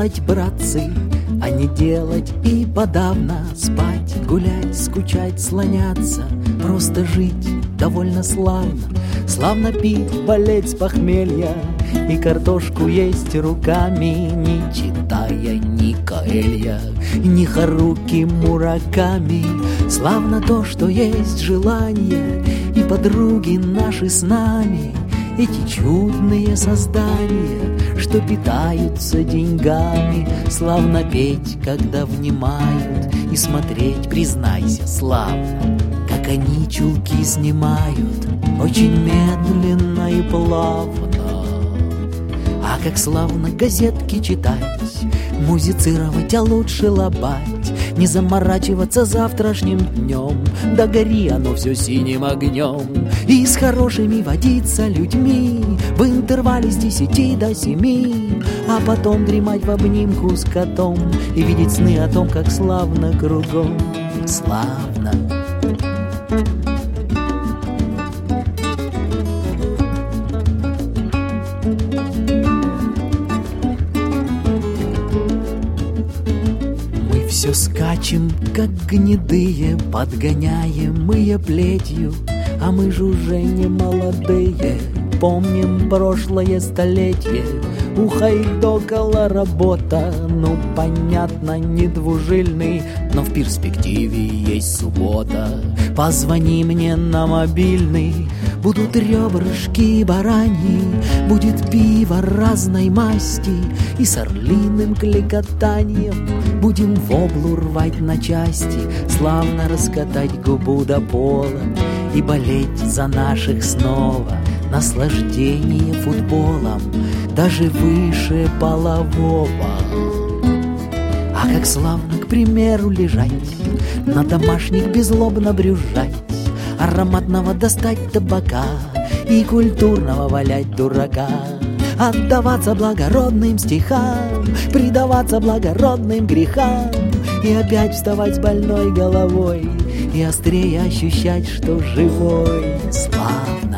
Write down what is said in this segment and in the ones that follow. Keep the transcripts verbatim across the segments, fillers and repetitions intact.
делать, братцы, а не делать и подавно. Спать, гулять, скучать, слоняться, просто жить довольно славно. Славно пить, болеть с похмелья и картошку есть руками, не читая ни Коэлья, ни Харуки Мураками. Славно то, что есть желание, и подруги наши с нами, эти чудные создания, что питаются деньгами. Славно петь, когда внимают, и смотреть, признайся, славно, как они чулки снимают, очень медленно и плавно. А как славно газетки читать, музицировать, а лучше лобать, не заморачиваться завтрашним днем, да гори оно все синим огнем. И с хорошими водиться людьми в интервале с десяти до семи, а потом дремать в обнимку с котом и видеть сны о том, как славно кругом. Славно. Все скачем, как гнедые, подгоняемые плетью, а мы же уже не молодые, помним прошлое столетие. У Хайдокала работа, ну понятно, не двужильный, но в перспективе есть суббота. Позвони мне на мобильный, будут ребрышки бараньи, будет пиво разной масти, и с орлиным кликотанием будем воблу рвать на части, славно раскатать губу до пола и болеть за наших снова. Наслаждение футболом даже выше полового. А как славно, к примеру, лежать, на домашних беззлобно брюзжать, ароматного достать табака и культурного валять дурака. Отдаваться благородным стихам, предаваться благородным грехам, и опять вставать с больной головой и острее ощущать, что живой. Славно.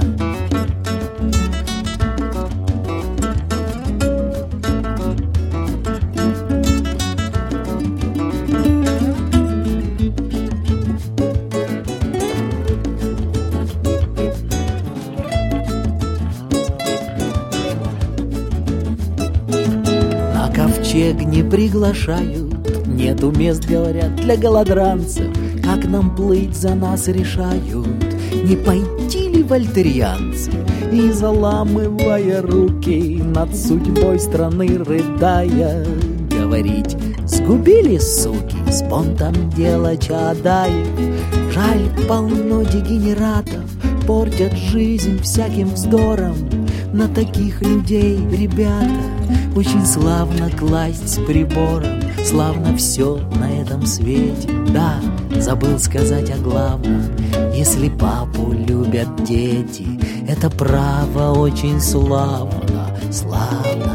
Ковчег не приглашают, нету мест, говорят, для голодранцев. Как нам плыть, за нас решают, не пойти ли вольтерианцы? И заламывая руки над судьбой страны, рыдая, говорить: сгубили, суки, с понтом дело Чаадаев. Жаль, полно дегенератов портят жизнь всяким вздором. На таких людей, ребята, очень славно класть с прибором. Славно все на этом свете. Да, забыл сказать о главном. Если папу любят дети, это право очень славно. Славно.